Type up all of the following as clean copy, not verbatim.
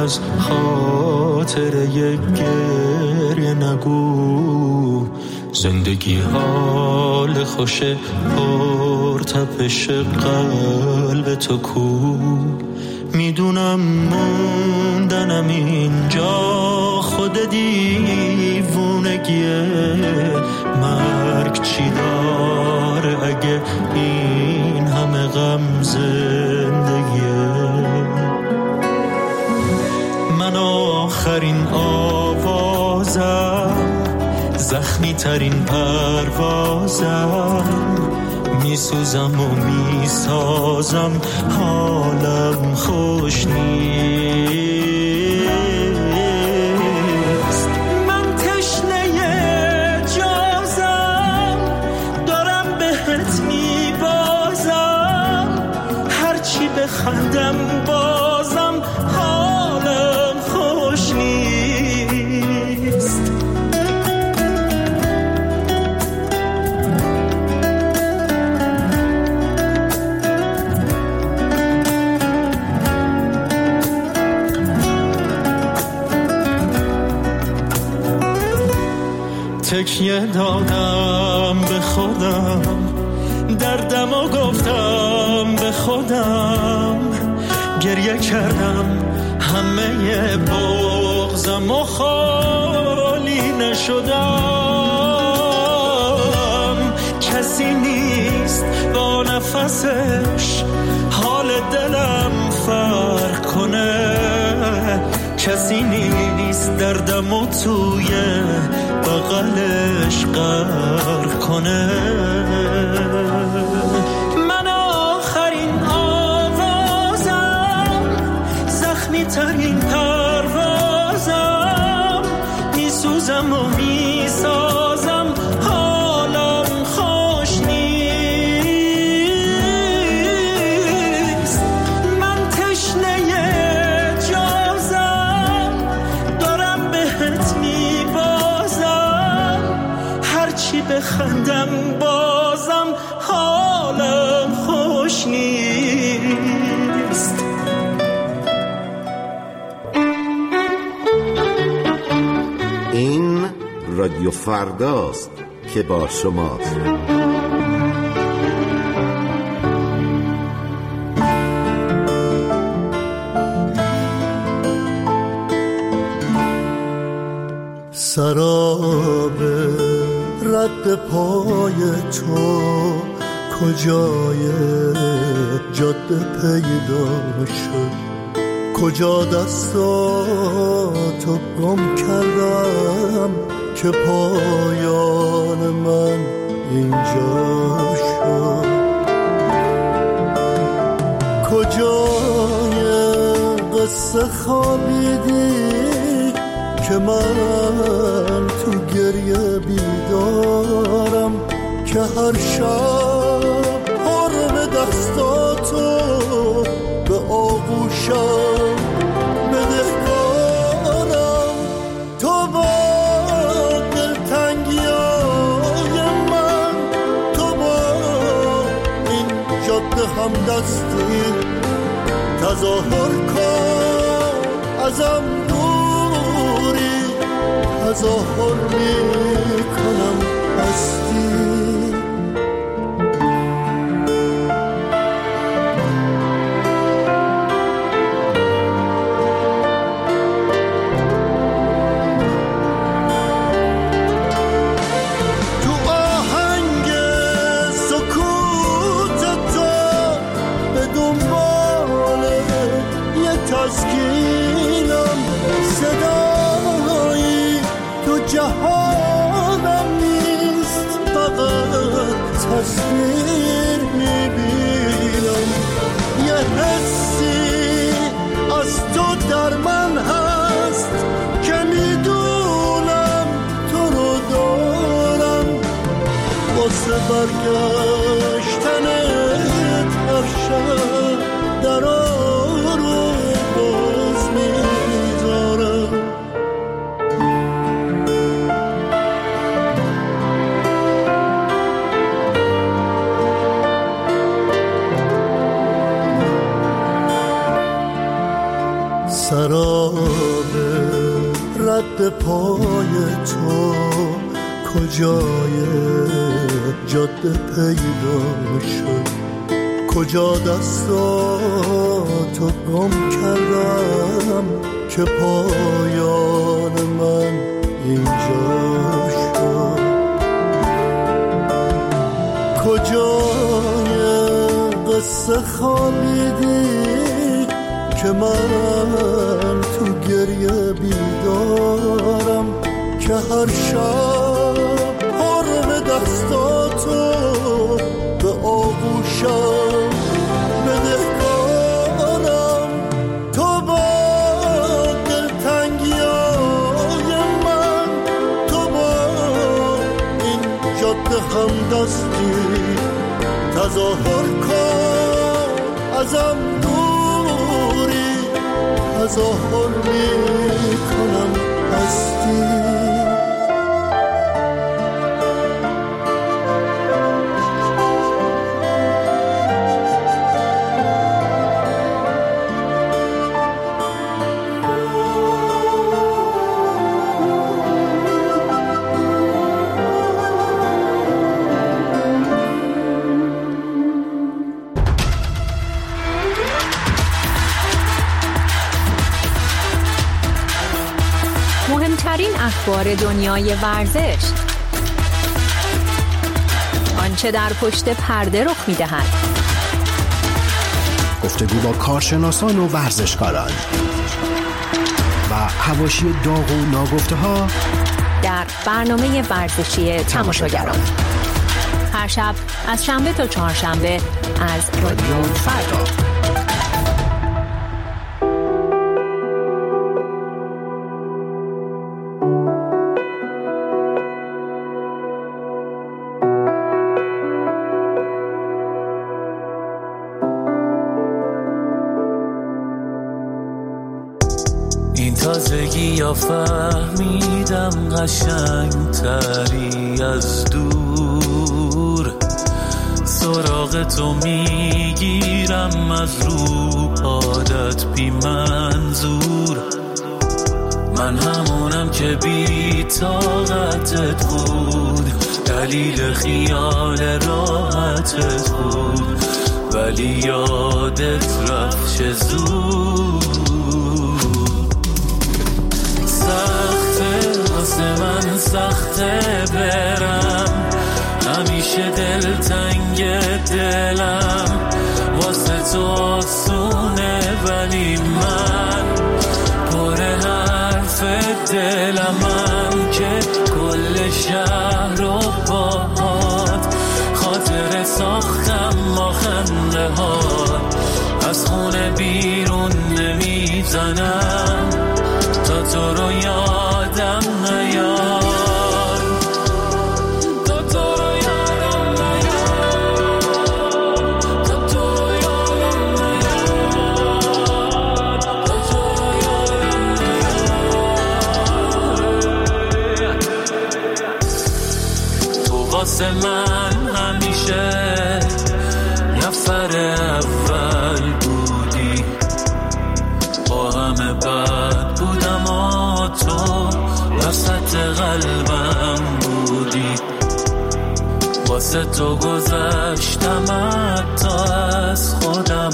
جز خاطره گریه نگو. زندگی حال خوش پرتپش قلب تو کو. میدونم موندنم اینجا خود دیوونگیه. مرگ چی داره اگه این همه غم زندگیه؟ من آخرین آوازم، زخمی ترین پروازم، میسوزم و میسازم، حالم خوش نیست. من تشنه جازم، دارم بهت میبازم، هرچی بخندم بازم حالم خوش نیست. تکیه دادم به خودم، دردم و گفتم به خودم، گریه کردم همه بغضم و خالی نشدم. کسی نیست با نفسش حال دلم فرق کنه، کسی نیست دردمو توی بغلش غرق کنه. من آخرین آوازم، زخمی ترین پروازم، میسوزم و میسازم، حالم خوش نیست. من تشنه جازم، دارم بهت میبازم، هرچی بخندم بازم حالم خوش نیست. این رادیو فرداست که با شماست. سراب رد پای تو کجای جاده پیدا شد؟ کجا دستاتو گم کردم که پایان من اینجا شد؟ کجای قصه خوابیدی که من تو گریه بیدارم، که هر شب حرم دستاتو به آغوشم بدهکارم. تو با دلتنگیای من، تو با این جاده همدستی تظاهر کن، ازم دوری تظاهر میکنم هستی. جهانم نیست، فقط تصویر میبینم. یه حسی از تو در من هست که میدونم تو رو دارم. واسه برگشتنت هر شب درا رو باز میذارم. سراب جاده پای تو کجای جاده پیدا شد، کجا دستاتو گم کردم که پایان من اینجا شد، کجای قصه خوابیدی که من تو گریه بیدارم، که هر شب حرم دستاتو به آغوشم بدهکارم، تو با دلتنگیای من، تو با این جاده همدستی تظاهر کن ازم دوری، تظاهر میکنم هستی. مهمترین اخبار دنیای ورزش، آنچه در پشت پرده رخ می‌دهد، گفتگو با کارشناسان و ورزشکاران و حواشی داغ و ناگفته‌ها در برنامه ورزشی تماشاگران، هر شب از شنبه تا چهارشنبه از رادیو فردا. این تازگی یا فهمیدم قشنگ تری از دور، سراغ تو میگیرم از رو عادت بی منظور، من همونم که بی طاقتت بود، دلیل خیال راحتت بود، ولی یادت رفت چه زود. سخته واسه من سخته برم، همیشه دلتنگ دلم، واسه تو آسونه ولی من پر حرف دلمم، که کل شهر رو باهات خاطر ساختم با خنده هات، از خونه بیرون نمیزنم تا تو رو یادم نیاد، تا تو رو یادم نیاد، تا تو رو یادم نیاد، تا تو رو یادم نیاد. تو واسه من همیشه نفر اول بودی، با همه بد بودم و تو وسط قلبم بودی، واسه تو گذشتم حتی از خودم،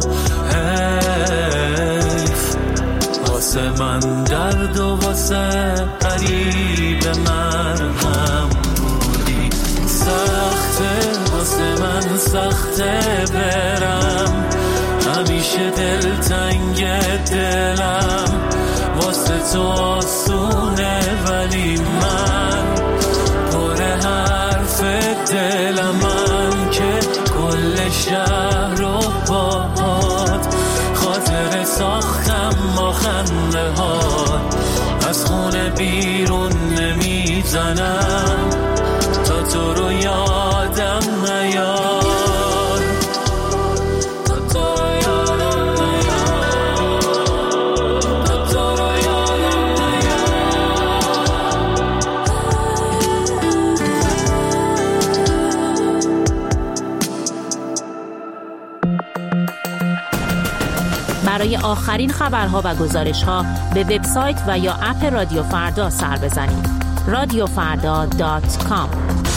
حیف واسه من درد و واسه قریب مرهم بودی. سخته واسه من سخته برم، همیشه دلتنگ دلم، واسه تو آسونه ولی من پر حرف دلمم، که کل شهر رو باهات خاطر ساختم با خنده هات، از خونه بیرون نمیزنم تا تو رو یادم نیاد. برای آخرین خبرها و گزارش‌ها به وبسایت و یا اپ رادیو فردا سر بزنید. radiofarda.com.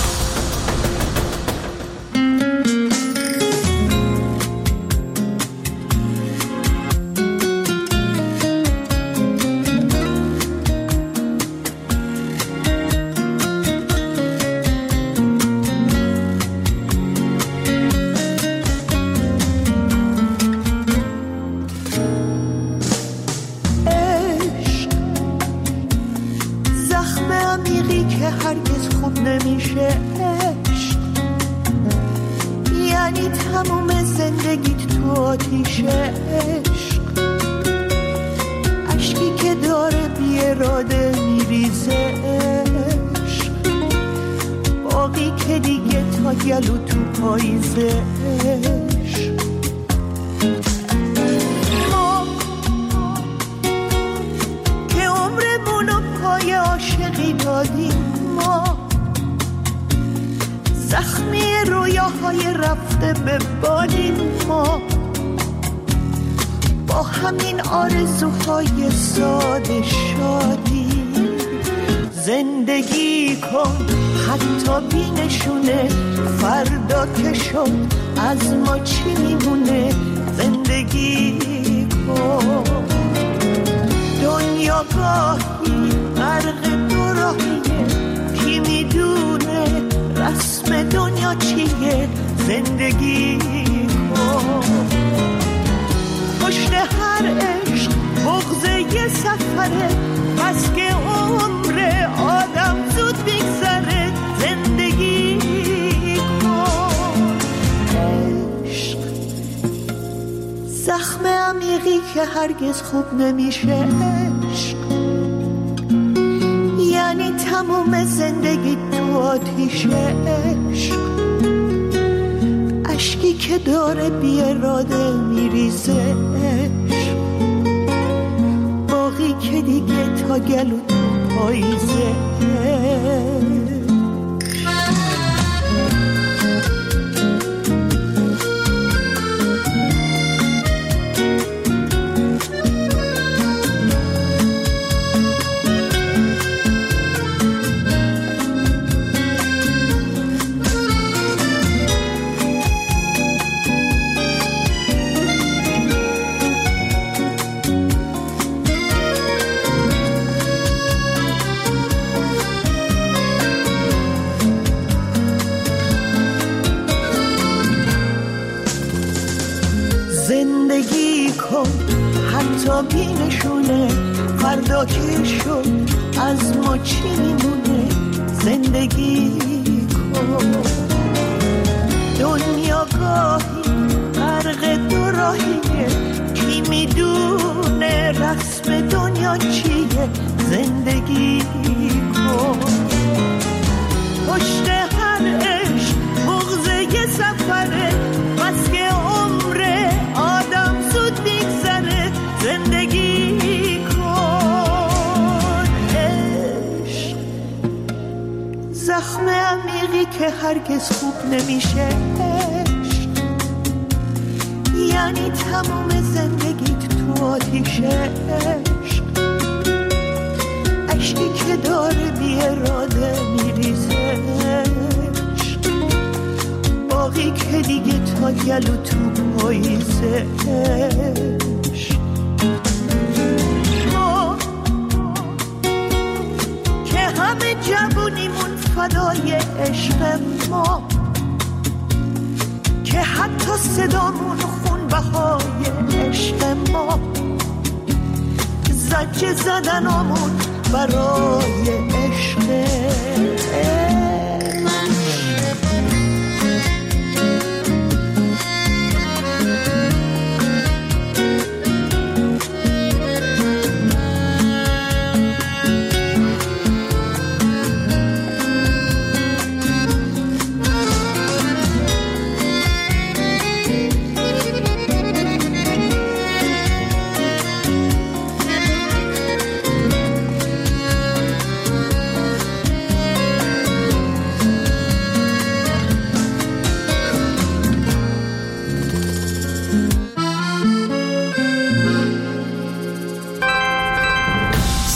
زندگی کن حتی بی نشونه، فردا که شد از ما چی میمونه. زندگی کن. دنیا گاهی غرق دو راهیه، کی میدونه رسم دنیا چیه. زندگی کن. پشت هر عشق بغض یه سفره، بس که عمر آدم زود میگذره. زندگی کن. عشق زخم عمیقی که هرگز خوب نمیشه. عشق یعنی تموم زندگی تو آتیشه. عشق اشکی که داره بی اراده میریزه. عشق باقی که دیگه تا گلو تو پاییزه. زندگی کن حتی بی نشونه، فردا که شد از ما چی میمونه. زندگی کن. دنیا گاهی غرق دو راهیه، کی میدونه رسم دنیا چیه. زندگی کن. پشت هر عشق بغض یه سفره، بس که عمر آدم زود میگذره. زندگی کن. عشق زخم عمیقی که هرگز خوب نمیشه. عشق یعنی تموم زندگیت تو آتیشه. عشق اشکی که داره بی اراده میریزه. باقی که دیگه تا گلو تو پاییزه. ما که همه جوونیمون فدای عشق ما، که حتی صدامون خون بهای عشق ما، زجه زدنامون برای عشق.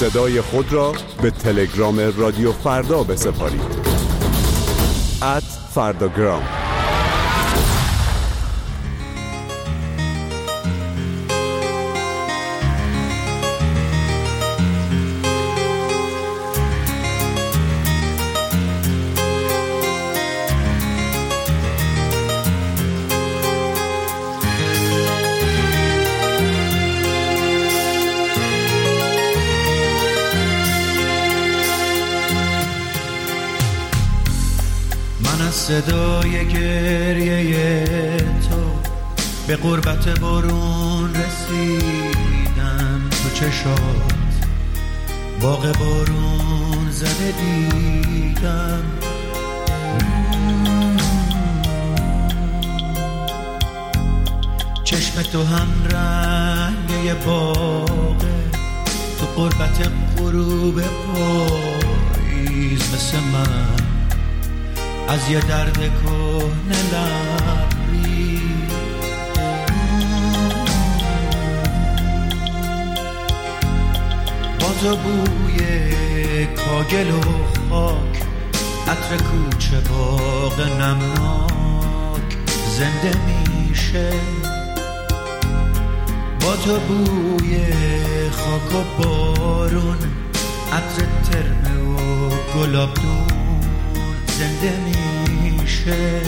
صدای خود را به تلگرام رادیو فردا بسپارید. @فرداگرام. صدای گریه تو به غربت بارون رسیدم، تو چشات باغ بارون زده دیدم. چشم تو هم رنگ باغه، تو غربت غروب پاییز مثل من از یه درد کهنه لبری. با تو بوی کاگل و خاک، عطر کوچه باغ نمناک زنده میشه. با تو بوی خاک و بارون، عطر ترمه و گلابدون زنده میشه.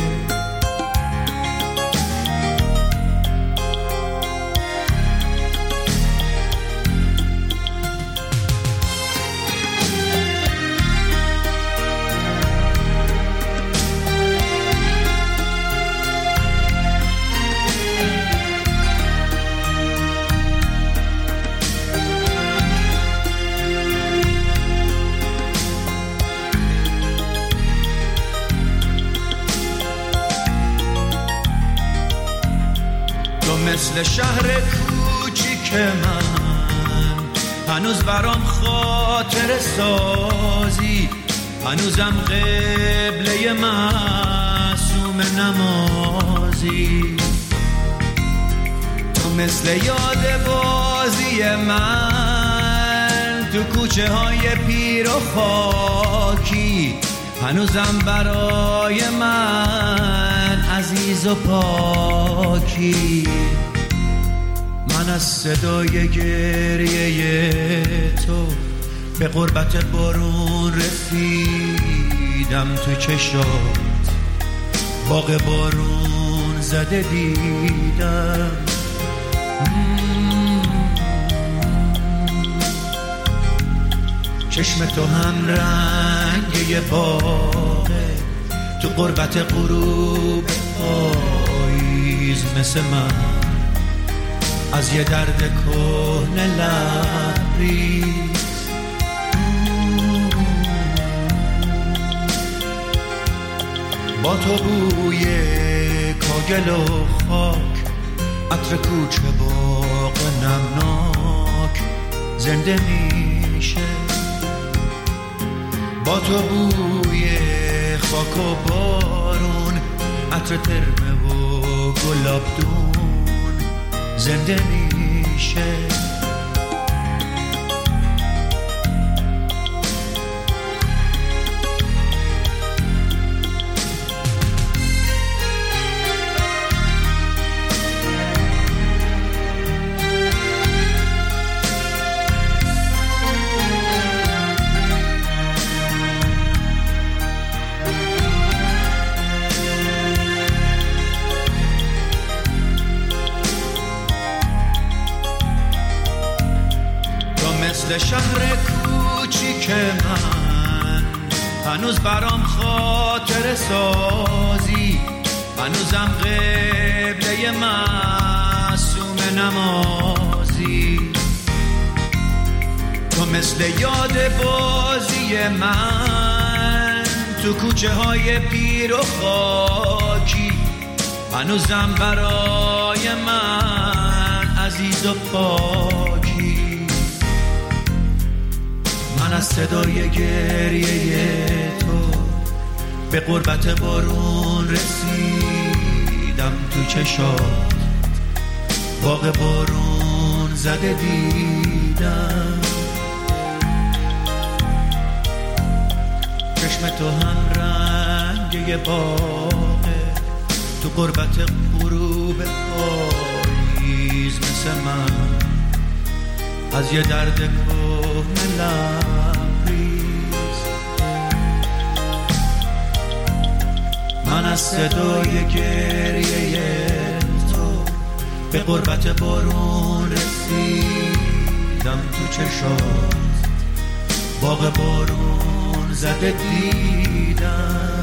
مثل شهر کوچیک من هنوز برام خاطر سازی، هنوزم قبله معصوم نمازی. تو مثل یاد بازی من تو کوچه های پیر و خاکی، هنوزم برای من عزیز و پاکی. من از صدای گریه تو به غربت بارون رسیدم، تو چشات باغ بارون زده دیدم. چشم تو هم رنگ باغه، تو غربت غروب پاییز مثل من از یه درد کهنه لبریز. با تو بوی کاگل و خاک، عطر کوچه باغ نمناک زنده میشه. با تو بوی خاک و بارون، عطر ترمه و گلابدون زنده میشه. مثل شهر کوچیک من هنوز برام خاطر سازی، هنوزم قبله معصوم نمازی. تو مثل یاد بازی من تو کوچه های پیر و خاکی، هنوزم برای من عزیز و پاکی. من از صدای گریه تو به غربت بارون رسیدم، تو چشات باغ بارون زده دیدم. چشم تو هم رنگ باغه، تو قربت غروب پاییز مثل من از یه درد کهنه لبریز. من از صدای گریه تو به قربت بارون رسیدم، تو چشات باغ بارون زده دیدم.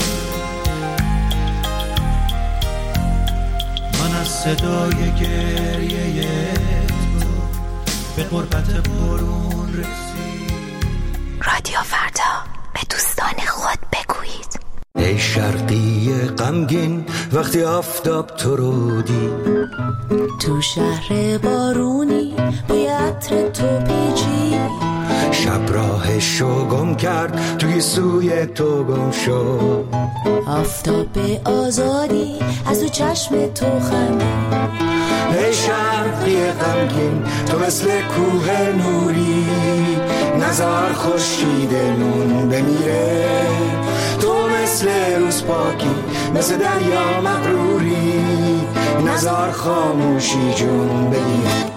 من از صدای گریه تو به قربت بارون رسیدم. رادیو فردا، به دوستان خود بگویید. ای شرقی غمگین وقتی آفتاب تو رو دید، تو شهر بارونی بوی عطر تو پیچی، شب راهشو گم کرد توی سوی تو گم شد. آفتاب آزادی از تو چشم تو خندید. ای شرقی غمگین تو مثل کوه نوری، نزار خورشیدمون بمیره. تو مثل روز پاکی مثل دریا مغروری، نزار خاموشی جون بگیره.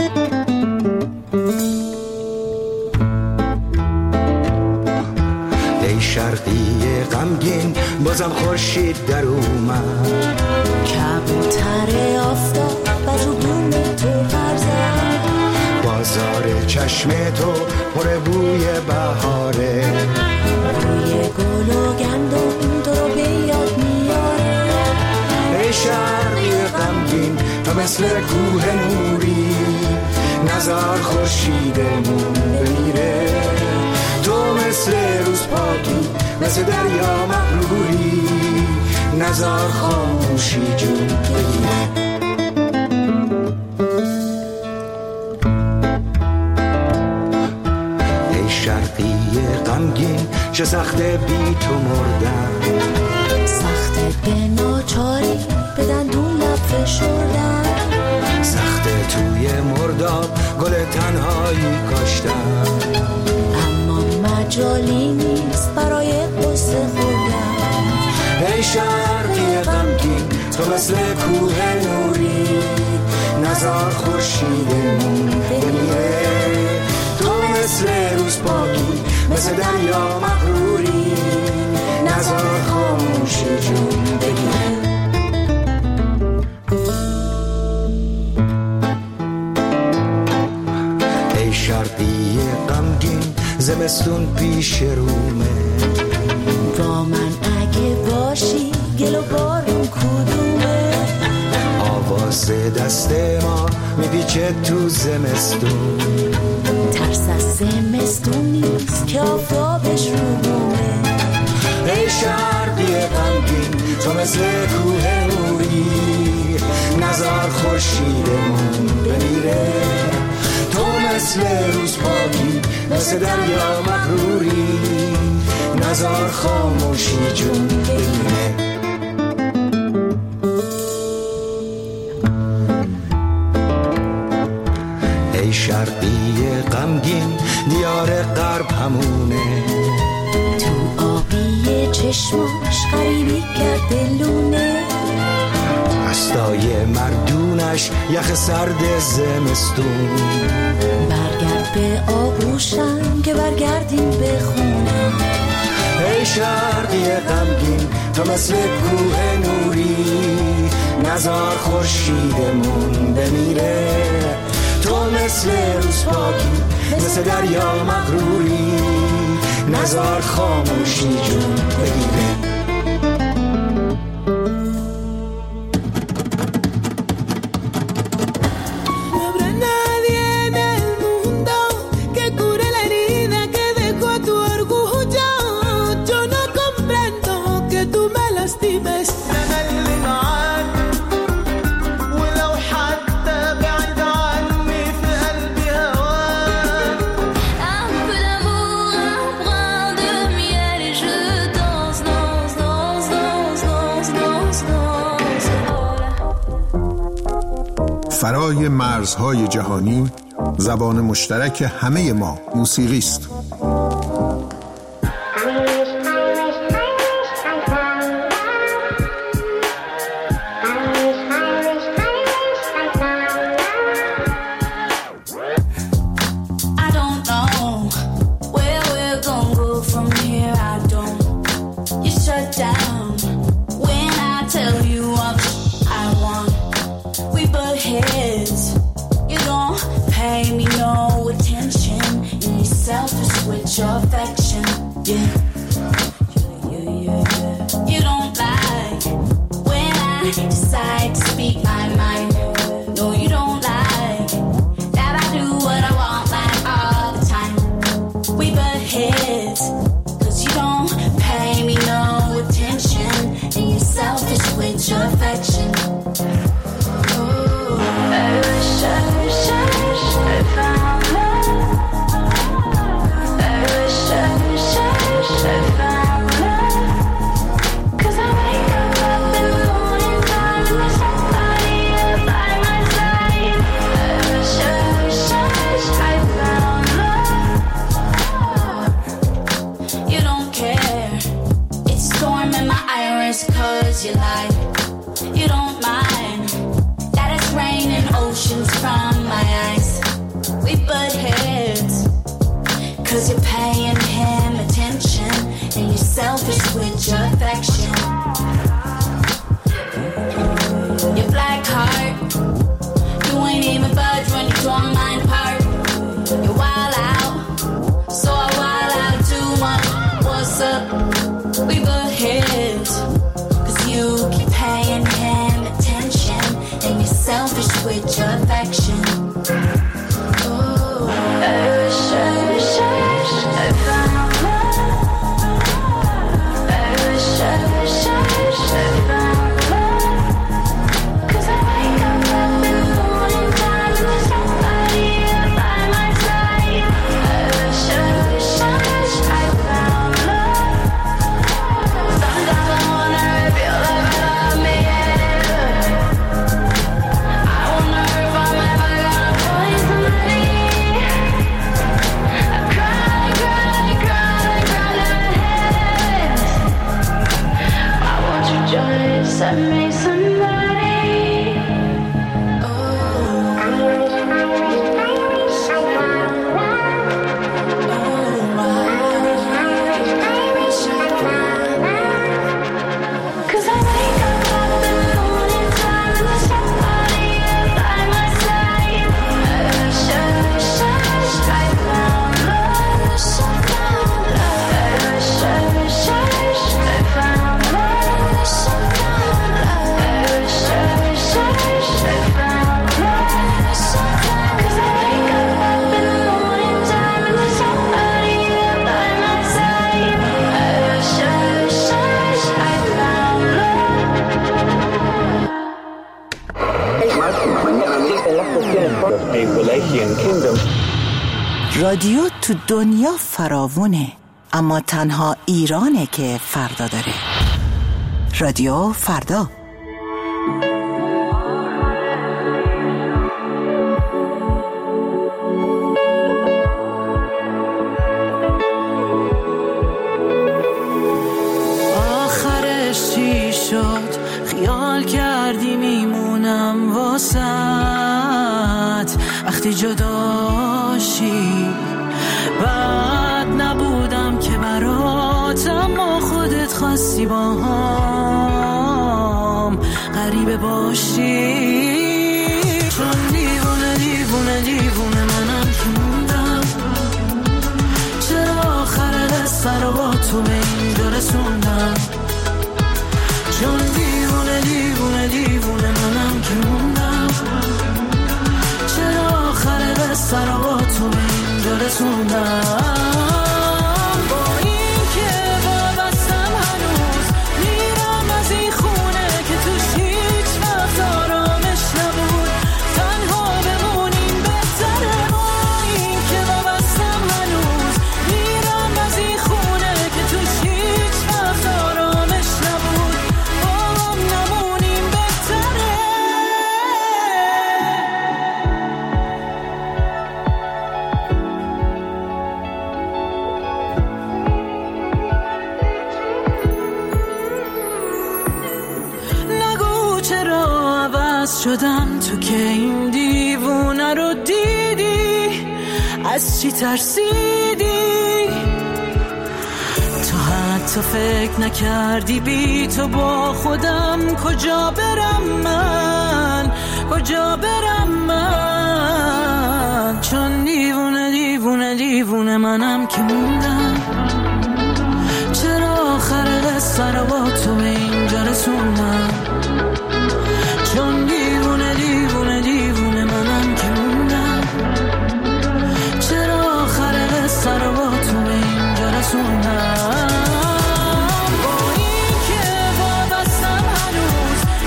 ای شرقی غمگین بازم خورشید در اومد، کبوتر آفتاب از رو بوم تو برزد. بازار چشم تو پر بوی بهاره، بوی گل و گندم تو رو به یاد میاره. ای شرقی غمگین تو مثل کوه نوری، نزار خورشیدمون بمیره. تو مثل روز پاکی مثل دریا مغروری، نزار خاموشی جون بگیره. ای شرقی غمگین چه سخته بی تو مردن، سخته به ناچاری به دندون لب فشردن. سخته توی مرداب گل تنهایی کاشتن، اما مجالی نیست برای قصه خوردن. ای شرقی غمگین تو مثل کوه نوری، نزار خورشیدمون بمیره. تو مثل روز پاکی مثل دریا مغروری، نزار خاموشی جون بگیره. ای شرقی غمگین زمستون پیش رومه، با من اگه باشی گل و بارون کدومه. آواز دست ما میپیچه تو زمستون، ترس از زمستون نیست که آفتابش رو بومه. ای شرقی غمگین تو مثل کوه نوری، نزار خورشیدمون بمیره. تو مثل روز پاکی مثل دریا مغروری، نزار خاموشی جون بگیره. ای شرقی غمگین دیار غرب همونه، تو آبی چشماش غریبی کرده لونه. هستای مردونش یخ سرد زمستون، برگرد به آغوشم که برگردیم به خونه. ای شرقی غمگین تو مثل کوه نوری، نزار خورشیدمون بمیره. تو مثل روز پاکی مثل دریا مغروری، نزار خاموشی جون بگیره. فرای مرزهای جهانی زبان مشترک همه ما موسیقی است. with your affection. Oh, I wish I found love. I wish I found love. 'Cause I wake up in the morning time with somebody up by my side. I wish I found love. You don't care. It's storm in my iris 'cause you lied. You don't mind that it's raining oceans from my eyes. We butt heads 'cause you're paying him attention and you're selfish with your affection. Your black heart, you ain't even budge when you tore mine apart. You're wild out, so I wild out too much. What's up? We butt heads 'cause you keep paying him attention and you're selfish with your affection. Oh, I wish I found love. I wish I found love. 'Cause I wake up in the morning time with somebody up by my side. I wish I found love. Sometimes I wonder if you'll ever love me. I wonder if I'm ever gonna find somebody. I cry to heaven. Why won't you just set me somebody? Cause I wake up in the morning time with somebody up by my side. I wish I found love. I wish I found love. I wish I found love. Cause I wake up in the morning time with somebody up by my side. I wish I found love. رادیو تو دنیا فراوونه، اما تنها ایرانه که فردا داره. رادیو فردا. آخرش چی شد؟ خیال کردی میمونم واسط وقتی جداشی. بد نبودم که برات، اما خودت خواستی با هم غریبه باشی. چون دیوونه منم که موندم. چرا آخر قصه رو با تو به اینجا رسوندم؟ چون دیوونه منم که موندم. چرا آخر قصه رو با تو به اینجا رسوندم؟ با این که وابستم هنوز میرم از این خونه که توش هیچ وقت آرامش نبود. تنها بمونیم بهتره. با این که وابستم هنوز میرم از این خونه که توش هیچ وقت آرامش نبود. با هم نمونیم بهتره. شدم تو که این دیوونه رو دیدی. از چی ترسیدی؟ تو حتی فکر نکردی بی تو با خودم کجا برم من. چون دیوونه منم که موندم. چرا آخر قصه رو با تو به اینجا رسوندم؟ چون دیوونه منم که موندم. چرا آخر قصه رو با تو به اینجا رسوندم؟ با این که وابستم هنوز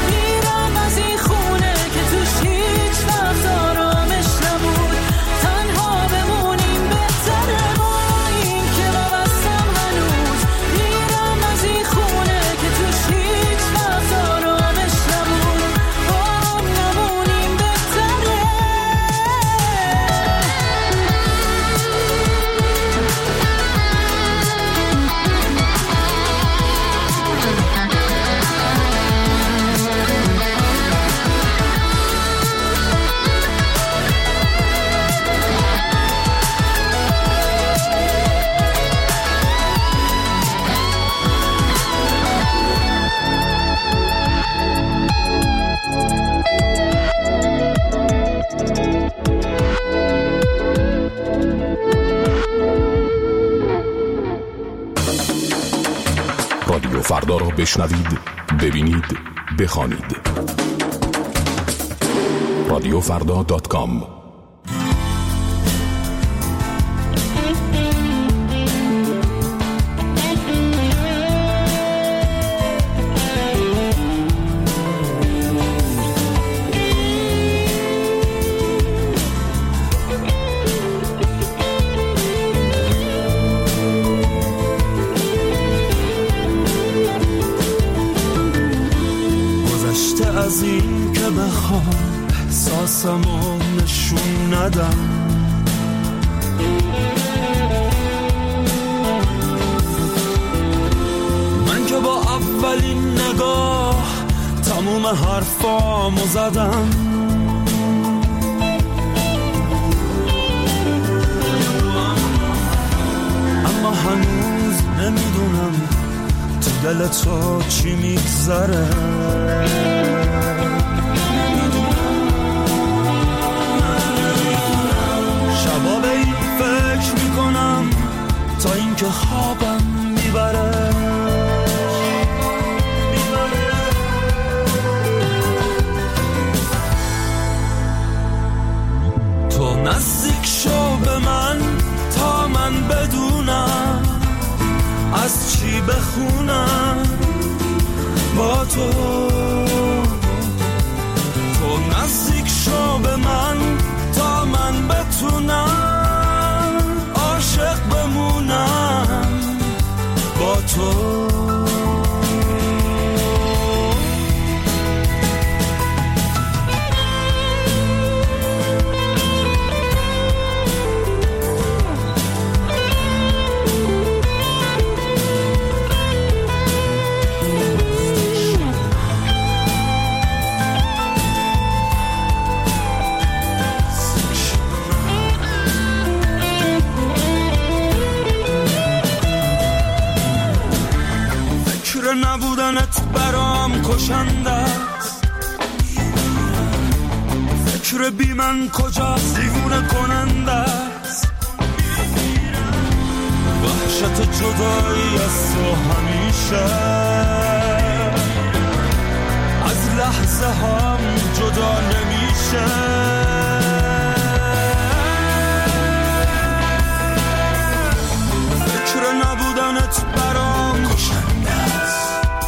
بشنوید، ببینید، بخوانید. radiofrda.com. از این که بخوام احساسمو نشون ندم، من که با اولین نگاه تموم حرفامو زدم، اما هنوز نمیدونم تو دل تو چی میگذره. شبا به این فکر میکنم تا اینکه خوابم میبره. تو نزدیک شو به من تا من بدونم از چی بخونم با تو. تو نزدیک شو به من تا من بتونم عاشق بمونم با تو. نبودنت برام کشنده است، فکر بی من کجاست دیوونه کننده است، وحشت جدایی از تو همیشه از لحظه هم جدا نمیشه. فکر نبودنت برام کشنده است،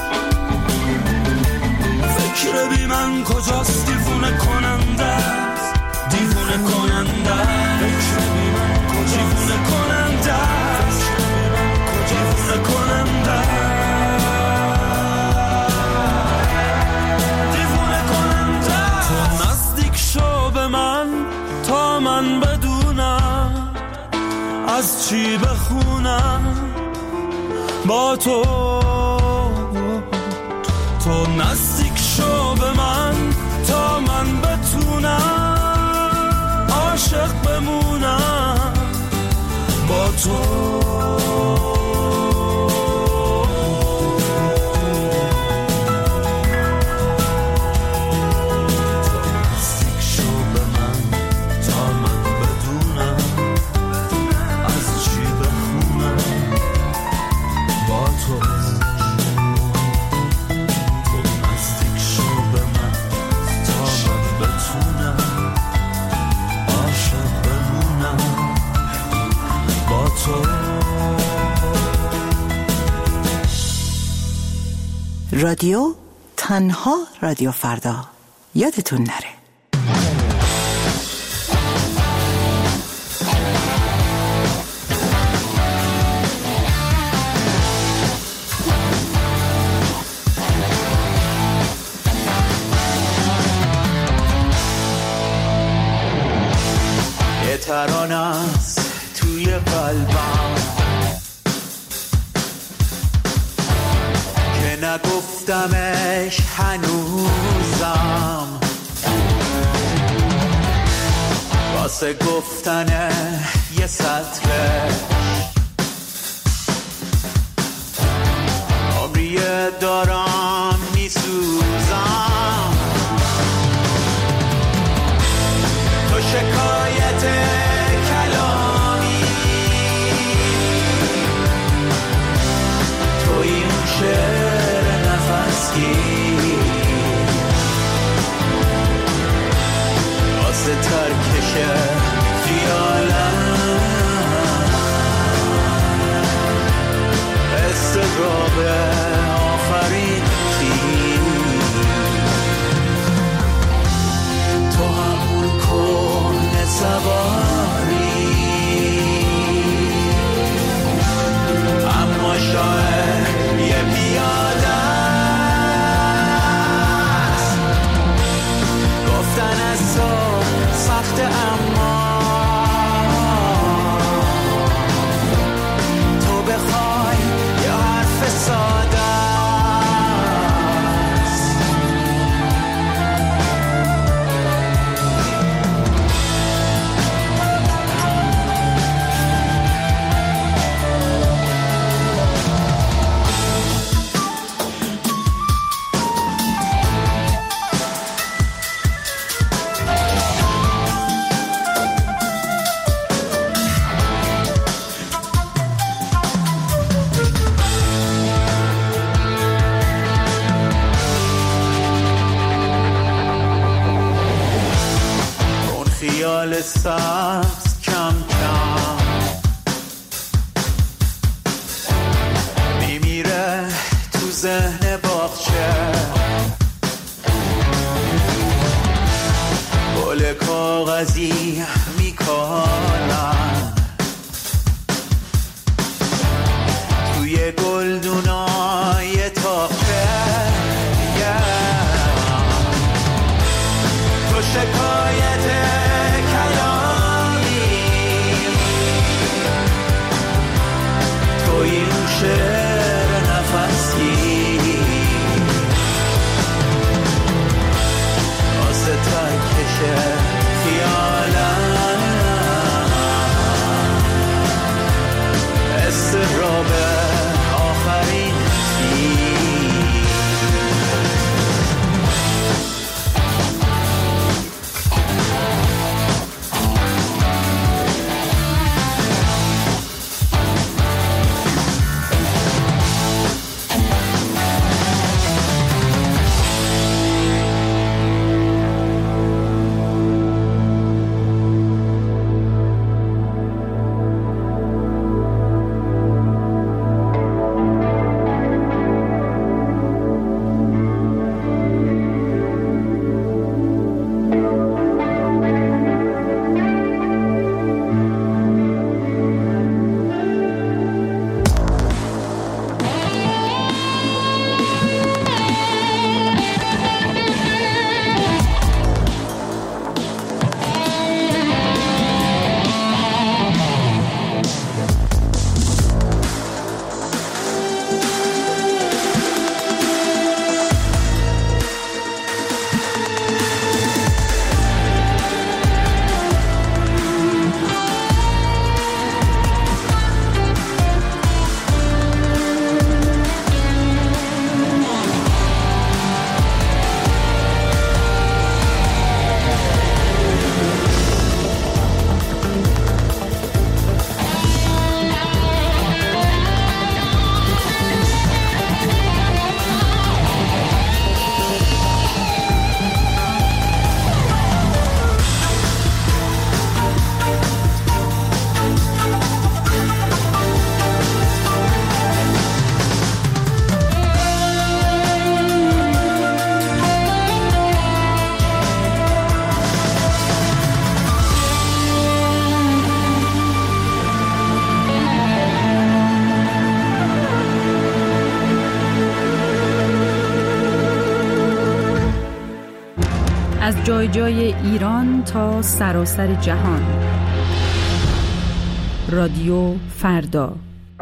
فکر بی من کجاست دیوونه کننده است، دیوونه کننده است. فکر بی من کجاست دیوونه کننده است، دیوونه کننده دیوونه کننده. تو نزدیک شو به من تا من بدونم از چی بخونم با تو. تو نزدیک شو به من تا من بتونم عاشق بمونم با تو. رادیو تنها رادیو فردا، یادتون نره. یه ترانه است توی قلبم که نگفتمش هنوزم، واسه گفتن یه سطره عمریه دارم میسوزم. تو شکایت کلامی، تو این شعر بشه خیالم استراب آخرین تو همون کهنه سواری اما شاید یه پیاده است گفتن از تو سخت اما تو بخوای یه حرف ساده خیال سبز کم کم میمیره تو ذهن باغچه گل کاغذی میکالن توی گلدونای تاقه تو شکایت این شعر نفسی آسه تکشه خیالم استراب آخرین از جای جای ایران تا سراسر جهان. رادیو فردا.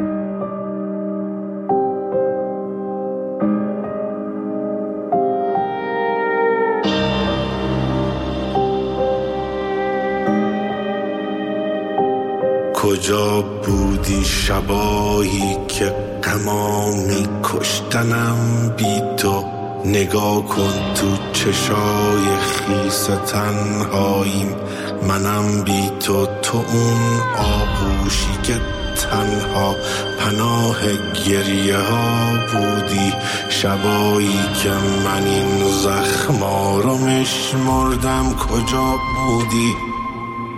کجا بودی شبایی که غمامی کشتنم بی تو؟ نگاه کن تو چشای خیس تنهاییم، منم بی تو، تو اون آغوشی که تنها پناه گریه ها بودی، شبایی که من این زخما رو میشمردم. کجا بودی؟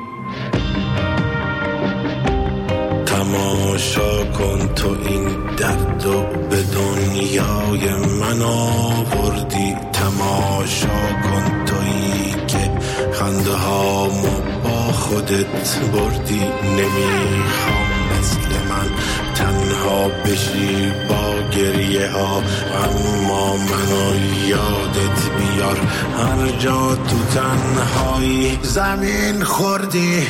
تماشا کن تو این درد و به دنیای من آوردی. تماشا کن تویی که خنده هامو با خودت بردی. نمیخوام مثل من تنها بشی با گریه ها، اما منو یادت بیار هر جا تو تنهایی زمین خوردی.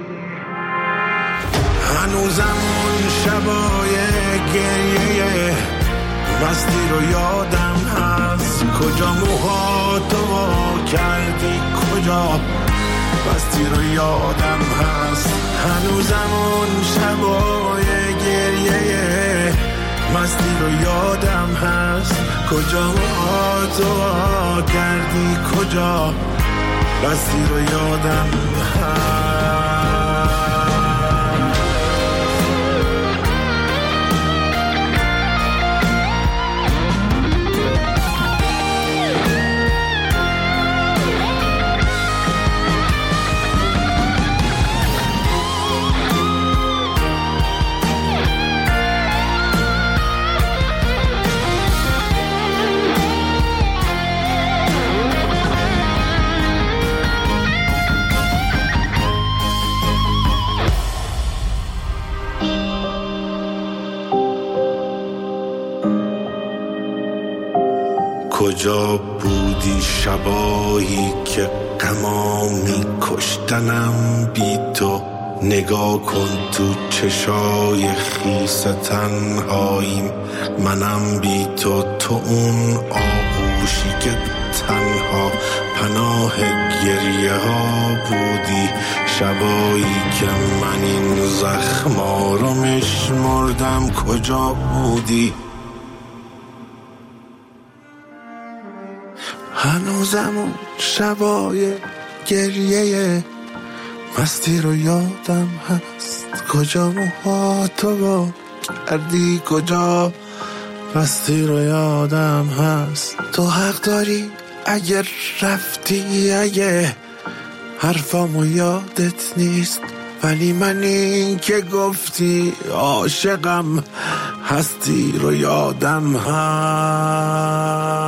هنوزم اون شبای گریه مستی رو یادم هست. کجا موهاتو کردی، کجا مستی رو یادم هست. هنوزم اون شبای گریه مستی رو یادم هست. کجا موهاتو کردی، کجا مستی رو یادم هست. کجا بودی شبایی که غما می‌کشتنم بی تو؟ نگاه کن تو چشای خیس تنهاییم، منم بی تو. تو اون آغوشی که تنها پناه گریه ها بودی. شبایی که من این زخما رو میشمردم کجا بودی؟ هنوزم اون شبای گریه مستی رو یادم هست. کجا موهاتو با کردی، کجا مستی رو یادم هست. تو حق داری اگر رفتی، اگه حرفامو یادت نیست، ولی من این که گفتی عاشقم هستی رو یادم هست.